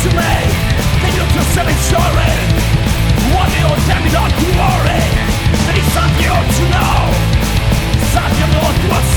to me. They look to selling story. What they all damn it on glory. That is something you ought to know. Something you know what's